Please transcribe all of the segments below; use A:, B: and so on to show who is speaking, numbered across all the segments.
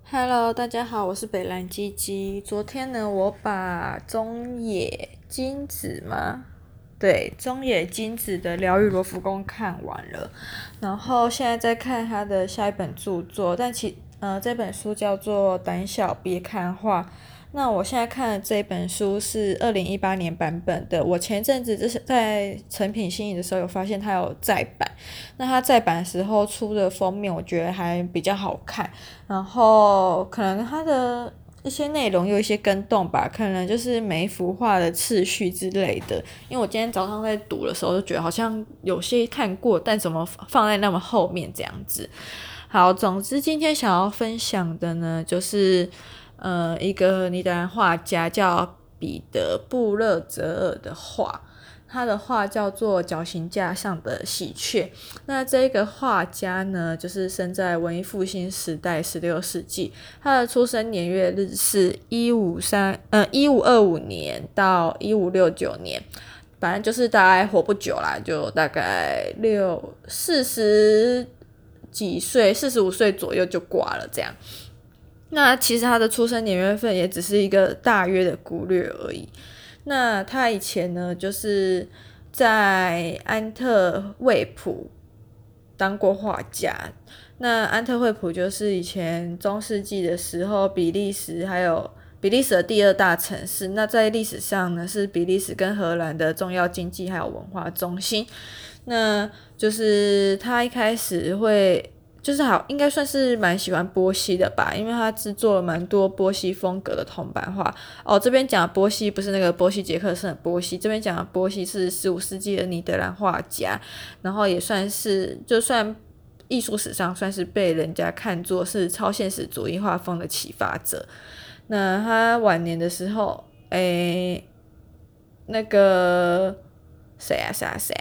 A: Hello，大家好，我是北兰鸡鸡。昨天呢，我把中野金子中野金子的《疗愈罗浮宫》看完了，然后现在在看他的下一本著作，这本书叫做《胆小别看画》。那我现在看的这本书是2018年版本的，我前阵子就是在诚品信义的时候有发现它有再版，那它再版的时候出的封面我觉得还比较好看，然后可能它的一些内容有一些更动吧，可能就是每一幅画的次序之类的，因为我今天早上在读的时候就觉得好像有些看过，但怎么放在那么后面这样子。好，总之今天想要分享的呢，就是一个尼德兰画家叫彼得·布勒泽尔的画，他的画叫做绞刑架上的喜鹊。那这个画家呢，就是生在文艺复兴时代16世纪，他的出生年月日是1525年到1569年，反正就是大概活不久啦，就大概40几岁45岁左右就挂了这样。那其实他的出生年月份也只是一个大约的估略而已。那他以前呢，就是在安特卫普当过画家。那安特卫普就是以前中世纪的时候，比利时的第二大城市。那在历史上呢，是比利时跟荷兰的重要经济还有文化中心。那就是他一开始应该算是蛮喜欢波西的吧，因为他制作了蛮多波西风格的铜版画。这边讲的波西不是那个波西杰克森的波西，这边讲的波西是15世纪的尼德兰画家，然后也算是艺术史上算是被人家看作是超现实主义画风的启发者。那他晚年的时候，那个谁啊？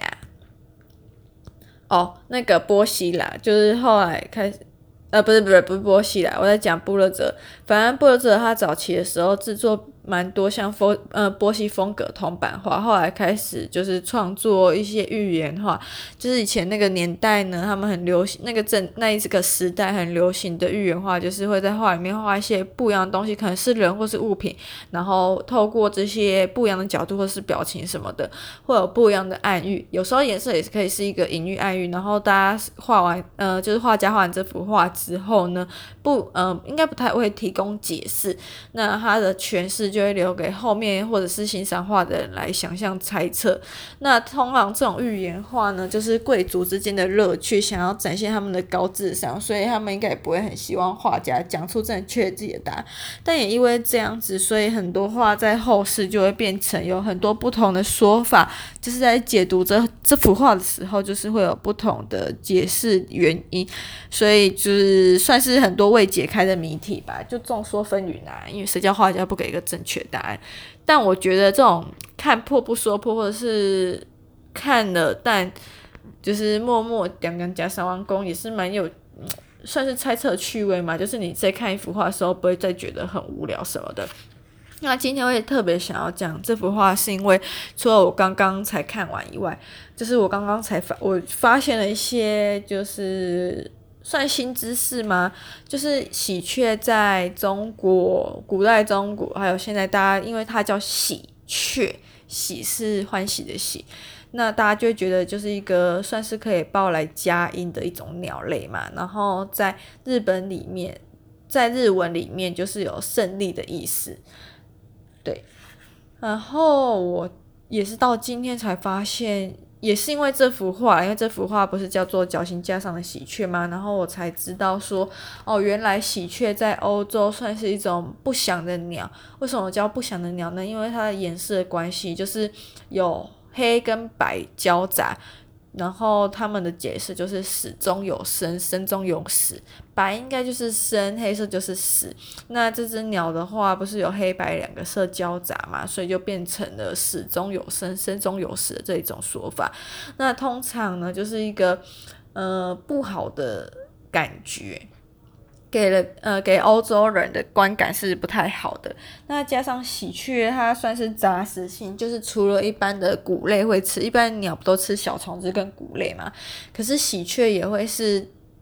A: 那个波西啦，就是后来开始，不是波西啦，我在讲布勒泽。反正布勒泽他早期的时候制作蛮多像波西风格铜版画，后来开始就是创作一些寓言画，就是以前那个年代呢，他们很流行那一个时代很流行的寓言画，就是会在画里面画一些不一样的东西，可能是人或是物品，然后透过这些不一样的角度或是表情什么的，会有不一样的暗喻。有时候颜色也可以是一个隐喻暗喻，然后大家就是画家画完这幅画之后呢，应该不太会提供解释，那他的诠释就会留给后面或者是欣赏画的人来想象猜测。那通常这种寓言画呢，就是贵族之间的乐趣，想要展现他们的高智商，所以他们应该也不会很希望画家讲出正确自己的答案。但也因为这样子，所以很多画在后世就会变成有很多不同的说法，就是在解读这幅画的时候，就是会有不同的解释原因，所以就是算是很多未解开的谜题吧，就众说纷纭啦，因为谁叫画家不给一个正确答案。但我觉得这种看破不说破，或者是看了但就是默默两假三完工，也是蛮有算是猜测趣味嘛，就是你在看一幅画的时候不会再觉得很无聊什么的。那今天我也特别想要讲这幅画，是因为除了我刚刚才看完以外，就是我刚刚我发现了一些就是算新知识吗？就是喜鹊在中国古代中国还有现在大家因为它叫喜鹊，喜是欢喜的喜，那大家就会觉得就是一个算是可以报来佳音的一种鸟类嘛，然后在日文里面就是有胜利的意思。对，然后我也是到今天才发现，也是因为这幅画，因为这幅画不是叫做绞刑架上的喜鹊吗？然后我才知道说，原来喜鹊在欧洲算是一种不祥的鸟。为什么叫不祥的鸟呢？因为它的颜色的关系，就是有黑跟白交杂。然后他们的解释就是死中有生，生中有死，白应该就是生，黑色就是死。那这只鸟的话，不是有黑白两个色交杂嘛，所以就变成了死中有生，生中有死的这一种说法。那通常呢，就是一个不好的感觉。给欧洲人的观感是不太好的。那加上喜鹊，它算是杂食性，就是除了一般的谷类会吃，一般鸟不都吃小虫子跟谷类嘛？可是喜鹊也会是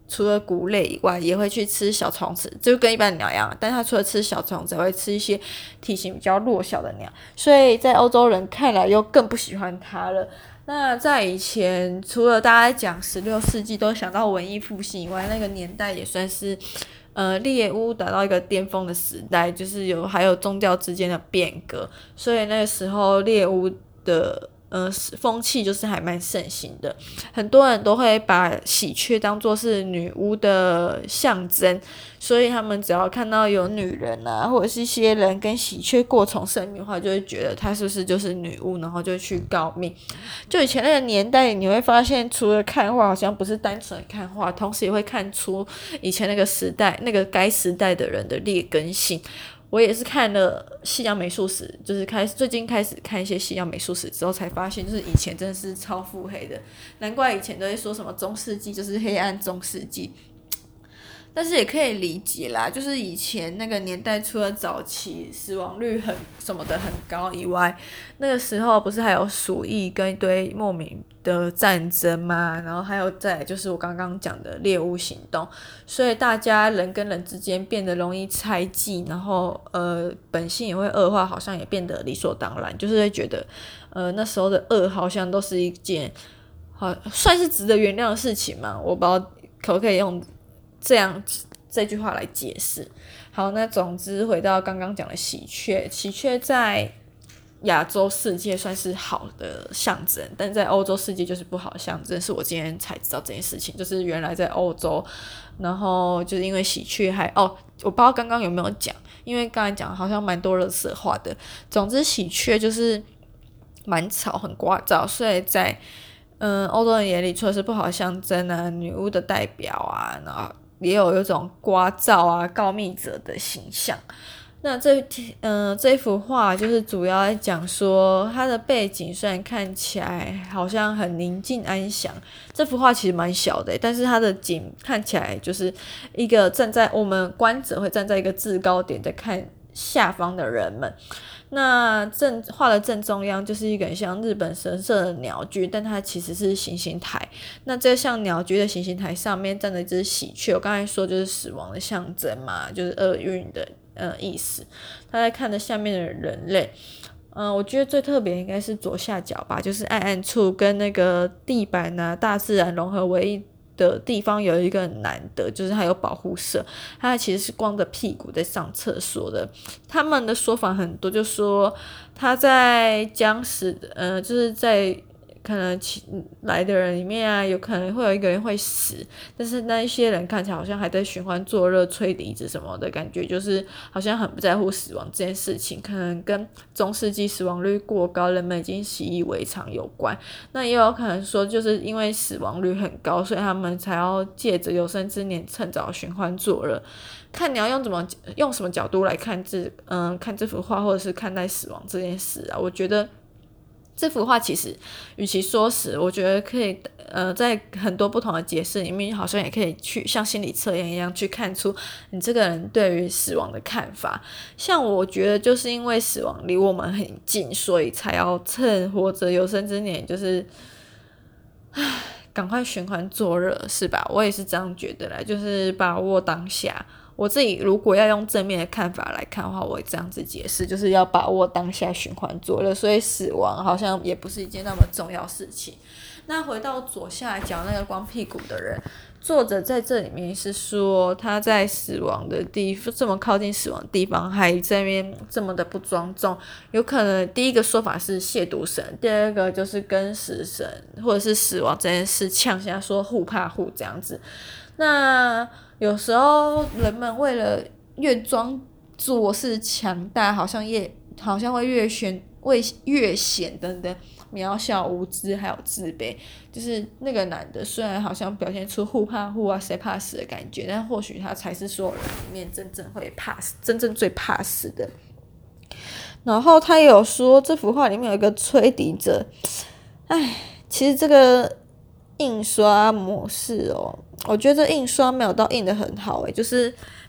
A: 除了谷类以外，也会去吃小虫子，就跟一般的鸟一样，但它除了吃小虫子，还会吃一些体型比较弱小的鸟，所以在欧洲人看来又更不喜欢它了。那在以前，除了大家讲16世纪都想到文艺复兴以外，那个年代也算是猎巫达到一个巅峰的时代，就是还有宗教之间的变革，所以那个时候猎巫的风气就是还蛮盛行的，很多人都会把喜鹊当作是女巫的象征，所以他们只要看到有女人啊，或者是一些人跟喜鹊过从甚密的话，就会觉得她是不是就是女巫，然后就去告密。就以前那个年代，你会发现除了看画，好像不是单纯的看画，同时也会看出以前那个时代那个该时代的人的劣根性。我也是看了西洋美术史，就是最近开始看一些西洋美术史之后，才发现就是以前真的是超腹黑的，难怪以前都会说什么中世纪就是黑暗中世纪。但是也可以理解啦，就是以前那个年代，除了早期死亡率什么的很高以外，那个时候不是还有鼠疫跟一堆莫名的战争嘛，然后还有再来就是我刚刚讲的猎巫行动，所以大家人跟人之间变得容易猜忌，然后本性也会恶化，好像也变得理所当然，就是会觉得那时候的恶好像都是一件算是值得原谅的事情嘛，我不知道可不可以用这句话来解释。好，那总之回到刚刚讲的喜鹊在亚洲世界算是好的象征，但在欧洲世界就是不好的象征，是我今天才知道这件事情，就是原来在欧洲，然后就是因为喜鹊我不知道刚刚有没有讲，因为刚才讲好像蛮多垃圾话的。总之喜鹊就是蛮吵很聒噪，所以在欧洲人眼里除了是不好的象征啊，女巫的代表啊，然后也有一种聒噪啊告密者的形象。那这幅画就是主要在讲说它的背景虽然看起来好像很宁静安详，这幅画其实蛮小的，但是它的景看起来就是一个我们观者会站在一个制高点在看下方的人们。那画的正中央就是一个很像日本神社的鸟居，但它其实是行星台。那这像鸟居的行星台上面站着一只喜鹊，我刚才说就是死亡的象征嘛，就是厄运的意思。他在看着下面的人类，我觉得最特别应该是左下角吧，就是暗暗处跟那个地板啊大自然融合为一的地方有一个男的，就是他有保护色，他其实是光着屁股在上厕所的。他们的说法很多，就说他在将死就是在可能来的人里面啊，有可能会有一个人会死，但是那一些人看起来好像还在寻欢作乐、吹笛子什么的，感觉就是好像很不在乎死亡这件事情，可能跟中世纪死亡率过高，人们已经习以为常有关。那也有可能说，就是因为死亡率很高，所以他们才要借着有生之年趁早寻欢作乐。看你要用什么角度来看这幅画，或者是看待死亡这件事啊，我觉得这幅画其实与其说死，我觉得可以在很多不同的解释里面，好像也可以去像心理测验一样去看出你这个人对于死亡的看法。像我觉得就是因为死亡离我们很近，所以才要趁活着有生之年就是赶快寻欢作乐，是吧？我也是这样觉得啦，就是把握当下。我自己如果要用正面的看法来看的话，我会这样子解释，就是要把握当下寻欢作乐，所以死亡好像也不是一件那么重要事情。那回到左下角那个光屁股的人，作者在这里面是说他在死亡的地方这么靠近死亡的地方还在那边这么的不庄重，有可能第一个说法是亵渎神，第二个就是跟死神或者是死亡这件事呛下说互怕互这样子。那有时候人们为了越装作是强大，好像会越显得渺小无知还有自卑。就是那个男的虽然好像表现出互怕互啊谁怕死的感觉，但或许他才是所有人里面真正最怕死的。然后他也有说这幅画里面有一个吹笛者，其实这个印刷模式我觉得这印刷没有到印得很好就是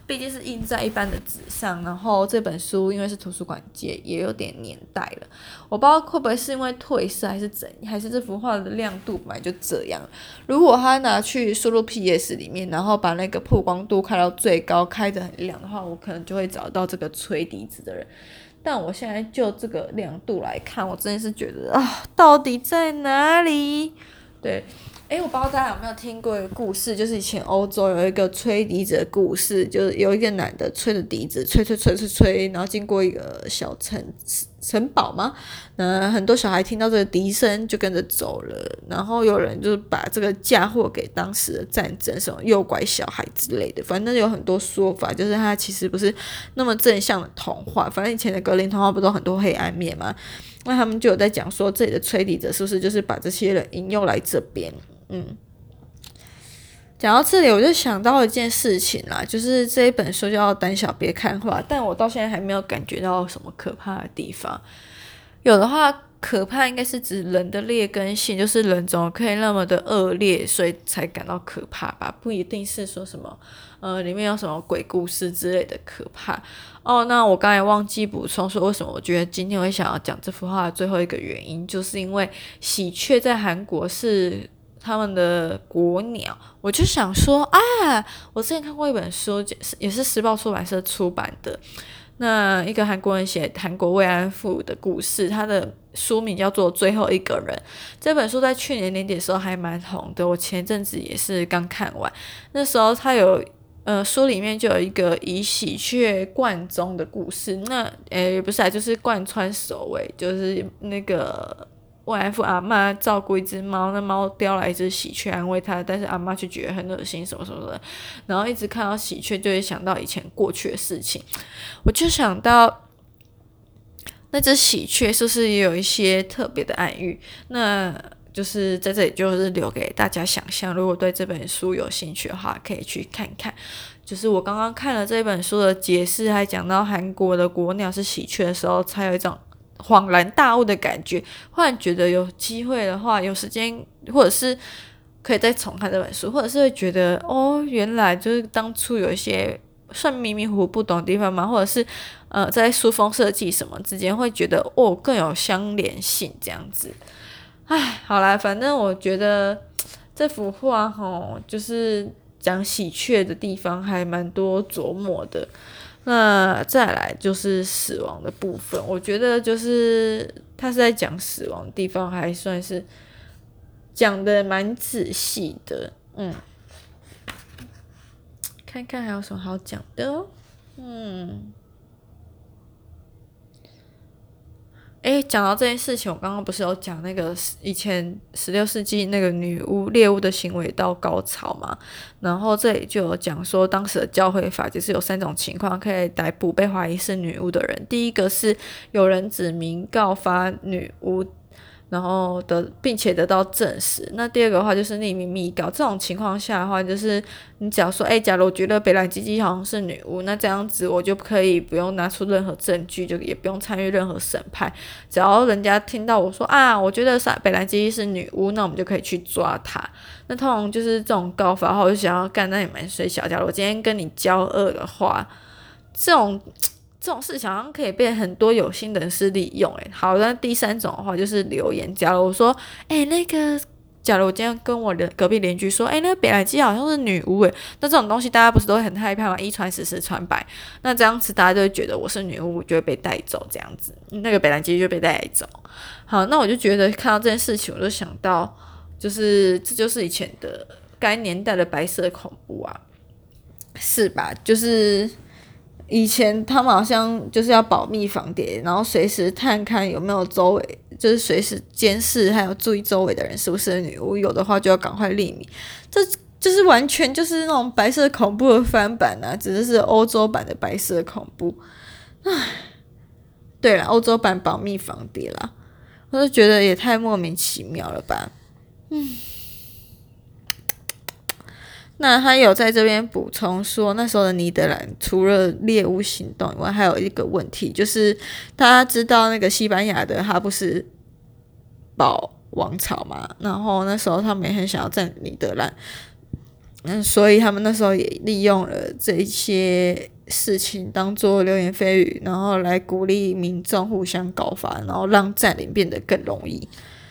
A: 毕竟是印在一般的纸上，然后这本书因为是图书馆借，也有点年代了。我不知道会不会是因为褪色还是怎样，还是这幅画的亮度本来就这样。如果他拿去输入 PS 里面，然后把那个曝光度开到最高，开得很亮的话，我可能就会找到这个吹笛子的人。但我现在就这个亮度来看，我真的是觉得到底在哪里？对。我不知道大家有没有听过一个故事，就是以前欧洲有一个吹笛子的故事，就是有一个男的吹着笛子吹，然后经过一个小城堡嘛，很多小孩听到这个笛声就跟着走了，然后有人就是把这个嫁祸给当时的战争，什么诱拐小孩之类的，反正有很多说法，就是它其实不是那么正向的童话，反正以前的格林童话不都很多黑暗面嘛，那他们就有在讲说这里的吹笛者是不是就是把这些人引诱来这边。讲到这里我就想到一件事情啦，就是这一本书叫胆小别看画，但我到现在还没有感觉到什么可怕的地方。有的话可怕应该是指人的劣根性，就是人怎么可以那么的恶劣，所以才感到可怕吧，不一定是说什么里面有什么鬼故事之类的可怕。那我刚才忘记补充说为什么我觉得今天会想要讲这幅画的最后一个原因，就是因为喜鹊在韩国是他们的国鸟。我就想说我之前看过一本书，也是时报出版社出版的，那一个韩国人写韩国慰安妇的故事，他的书名叫做《最后一个人》。这本书在去年年底的时候还蛮红的，我前阵子也是刚看完。那时候他有书里面就有一个以喜鹊贯中的故事，那也不是就是贯穿首尾，就是那个慰安妇阿嬷照顾一只猫，那猫叼来一只喜鹊安慰她，但是阿嬷却觉得很恶心什么什么的，然后一直看到喜鹊就会想到以前过去的事情。我就想到那只喜鹊是不是也有一些特别的暗喻，那就是在这里就是留给大家想象，如果对这本书有兴趣的话可以去看看。就是我刚刚看了这本书的解释，还讲到韩国的国鸟是喜鹊的时候，才有一种恍然大悟的感觉，忽然觉得有机会的话，有时间或者是可以再重看这本书，或者是会觉得原来就是当初有一些算迷迷糊糊不懂的地方嘛，或者是在书封设计什么之间会觉得更有相连性这样子。好啦，反正我觉得这幅画就是讲喜鹊的地方还蛮多琢磨的。那再来就是死亡的部分，我觉得就是他是在讲死亡的地方还算是讲的蛮仔细的。看看还有什么好讲的讲到这件事情，我刚刚不是有讲那个以前16世纪那个女巫猎巫的行为到高潮嘛，然后这里就有讲说当时的教会法就是有3种情况可以逮捕被怀疑是女巫的人。第一个是有人指名告发女巫，然后并且得到证实。那第二个的话就是匿名密告，这种情况下的话就是你只要说假如我觉得北兰基基好像是女巫，那这样子我就可以不用拿出任何证据，就也不用参与任何审判，只要人家听到我说我觉得北兰基基是女巫，那我们就可以去抓她。那通常就是这种告发的话，我就想要干那也蛮水小，假如我今天跟你交恶的话，这种事情好像可以被很多有心人士利用。好，那第3种的话就是留言。假如我说假如我今天跟我的隔壁邻居说那个北兰基好像是女巫那这种东西大家不是都会很害怕吗？一传十，十传百，那这样子大家就会觉得我是女巫，就会被带走，这样子那个北兰基就被带走。好，那我就觉得看到这件事情我就想到就是这就是以前的该年代的白色恐怖啊，是吧？就是以前他们好像就是要保密防谍，然后随时探看有没有周围，就是随时监视还有注意周围的人是不是女巫，有的话就要赶快匿名。这就是完全就是那种白色恐怖的翻版啊，只是欧洲版的白色恐怖。对了，欧洲版保密防谍啦，我就觉得也太莫名其妙了吧。那他有在这边补充说，那时候的尼德兰除了猎巫行动以外，还有一个问题，就是大家知道那个西班牙的哈布斯堡王朝嘛，然后那时候他们也很想要占尼德兰， 所以他们那时候也利用了这一些事情当做流言蜚语，然后来鼓励民众互相告发，然后让占领变得更容易。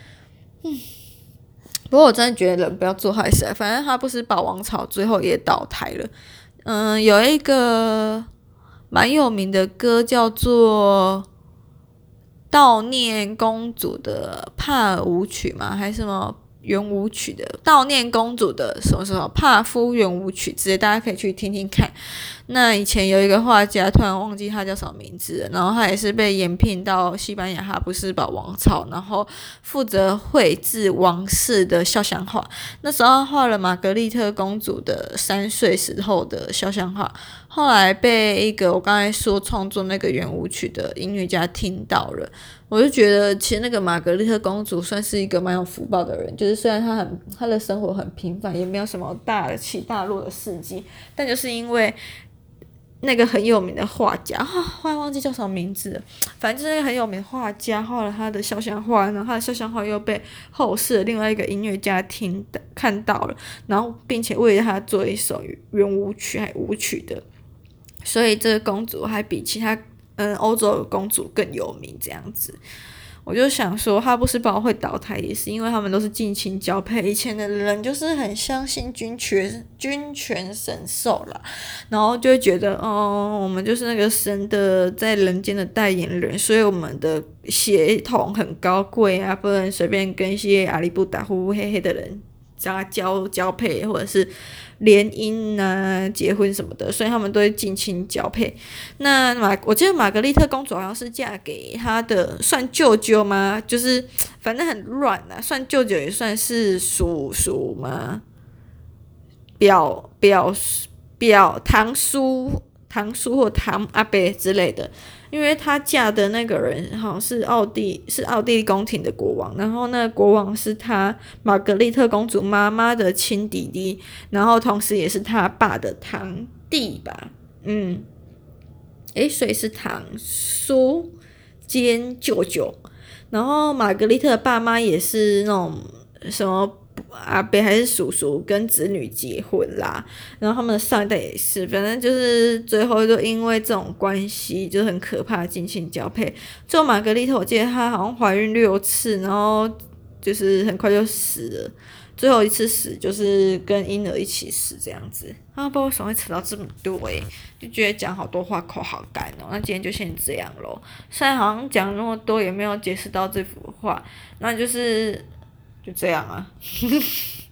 A: 不过我真的觉得人不要做坏事，反正哈布斯堡王朝最后也倒台了。有一个蛮有名的歌叫做悼念公主的帕尔舞曲吗？还是什么圆舞曲的悼念公主的什么什么帕夫圆舞曲之类，大家可以去听听看。那以前有一个画家，突然忘记他叫什么名字了，然后他也是被延聘到西班牙哈布斯堡王朝，然后负责绘制王室的肖像画。那时候画了玛格丽特公主的3岁时候的肖像画，后来被一个我刚才说创作那个圆舞曲的音乐家听到了。我就觉得其实那个玛格丽特公主算是一个蛮有福报的人，就是虽然她的生活很平凡，也没有什么大起大落的事迹，但就是因为那个很有名的画家，忽然忘记叫什么名字了，反正就是那个很有名的画家画了他的肖像画，然后他的肖像画又被后世的另外一个音乐家看到了，然后并且为他做一首圆舞曲还舞曲的，所以这个公主还比其他欧洲的公主更有名这样子。我就想说哈布斯堡会倒台也是因为他们都是近亲交配，以前的人就是很相信君权神授啦，然后就会觉得我们就是那个神的在人间的代言人，所以我们的血统很高贵啊，不能随便跟一些阿里不达呼呼黑黑的人交配或者是联姻啊结婚什么的，所以他们都会近亲交配。那我记得玛格丽特公主好像是嫁给她的算舅舅吗？就是反正很乱啊，算舅舅也算是叔叔吗？堂叔或堂阿伯之类的，因为她嫁的那个人好像是奥地利宫廷的国王，然后那个国王是她玛格丽特公主妈妈的亲弟弟，然后同时也是她爸的堂弟吧，所以是堂叔兼舅舅，然后玛格丽特的爸妈也是那种什么阿伯还是叔叔跟子女结婚啦，然后他们的上一代也是，反正就是最后就因为这种关系就很可怕的近亲交配。最后玛格丽特我记得她好像怀孕6次，然后就是很快就死了，最后一次死就是跟婴儿一起死这样子。不知道为什么会扯到这么多就觉得讲好多话口好干哦。那今天就先这样咯，虽然好像讲那么多也没有解释到这幅画，那就这样啊